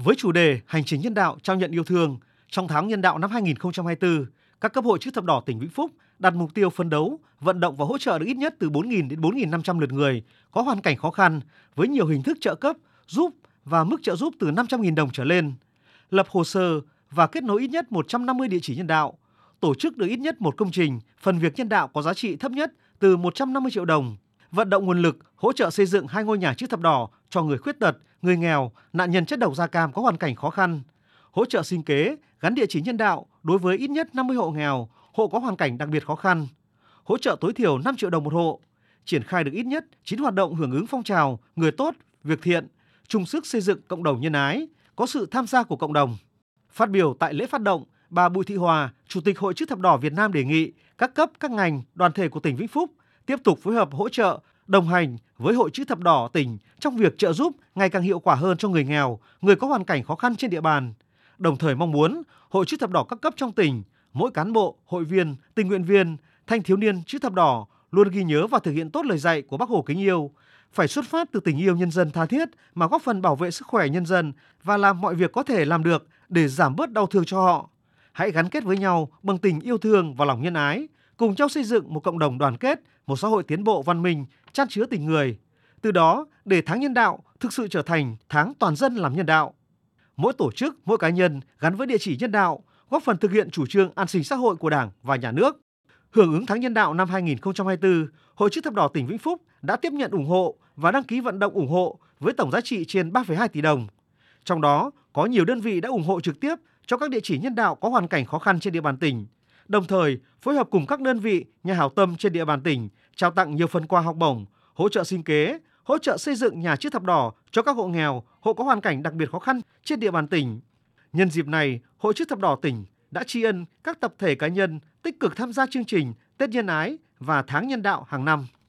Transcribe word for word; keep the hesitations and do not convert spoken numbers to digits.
Với chủ đề Hành trình nhân đạo trao nhận yêu thương, trong tháng nhân đạo năm hai nghìn không trăm hai mươi tư, các cấp hội chữ thập đỏ tỉnh Vĩnh Phúc đặt mục tiêu phấn đấu, vận động và hỗ trợ được ít nhất từ bốn nghìn đến bốn nghìn năm trăm lượt người có hoàn cảnh khó khăn với nhiều hình thức trợ cấp, giúp và mức trợ giúp từ năm trăm nghìn đồng trở lên. Lập hồ sơ và kết nối ít nhất một trăm năm mươi địa chỉ nhân đạo, tổ chức được ít nhất một công trình, phần việc nhân đạo có giá trị thấp nhất từ một trăm năm mươi triệu đồng, vận động nguồn lực hỗ trợ xây dựng hai ngôi nhà chữ thập đỏ cho người khuyết tật, người nghèo, nạn nhân chất độc da cam có hoàn cảnh khó khăn, hỗ trợ sinh kế, gắn địa chỉ nhân đạo đối với ít nhất năm mươi hộ nghèo, hộ có hoàn cảnh đặc biệt khó khăn, hỗ trợ tối thiểu năm triệu đồng một hộ, triển khai được ít nhất chín hoạt động hưởng ứng phong trào người tốt, việc thiện, chung sức xây dựng cộng đồng nhân ái, có sự tham gia của cộng đồng. Phát biểu tại lễ phát động, bà Bùi Thị Hòa, Chủ tịch Hội chữ thập đỏ Việt Nam đề nghị các cấp, các ngành, đoàn thể của tỉnh Vĩnh Phúc tiếp tục phối hợp hỗ trợ, đồng hành với Hội chữ thập đỏ tỉnh trong việc trợ giúp ngày càng hiệu quả hơn cho người nghèo, người có hoàn cảnh khó khăn trên địa bàn. Đồng thời mong muốn Hội chữ thập đỏ các cấp trong tỉnh, mỗi cán bộ, hội viên, tình nguyện viên, thanh thiếu niên chữ thập đỏ luôn ghi nhớ và thực hiện tốt lời dạy của Bác Hồ kính yêu, phải xuất phát từ tình yêu nhân dân tha thiết mà góp phần bảo vệ sức khỏe nhân dân và làm mọi việc có thể làm được để giảm bớt đau thương cho họ. Hãy gắn kết với nhau bằng tình yêu thương và lòng nhân ái, cùng nhau xây dựng một cộng đồng đoàn kết, một xã hội tiến bộ văn minh, chan chứa tình người. Từ đó, để tháng nhân đạo thực sự trở thành tháng toàn dân làm nhân đạo. Mỗi tổ chức, mỗi cá nhân gắn với địa chỉ nhân đạo, góp phần thực hiện chủ trương an sinh xã hội của Đảng và Nhà nước. Hưởng ứng tháng nhân đạo năm hai nghìn không trăm hai mươi tư, Hội chữ thập đỏ tỉnh Vĩnh Phúc đã tiếp nhận ủng hộ và đăng ký vận động ủng hộ với tổng giá trị trên ba phẩy hai tỷ đồng. Trong đó, có nhiều đơn vị đã ủng hộ trực tiếp cho các địa chỉ nhân đạo có hoàn cảnh khó khăn trên địa bàn tỉnh. Đồng thời, phối hợp cùng các đơn vị, nhà hảo tâm trên địa bàn tỉnh trao tặng nhiều phần quà học bổng, hỗ trợ sinh kế, hỗ trợ xây dựng nhà chữ thập đỏ cho các hộ nghèo, hộ có hoàn cảnh đặc biệt khó khăn trên địa bàn tỉnh. Nhân dịp này, Hội chữ thập đỏ tỉnh đã tri ân các tập thể cá nhân tích cực tham gia chương trình Tết Nhân ái và Tháng Nhân đạo hàng năm.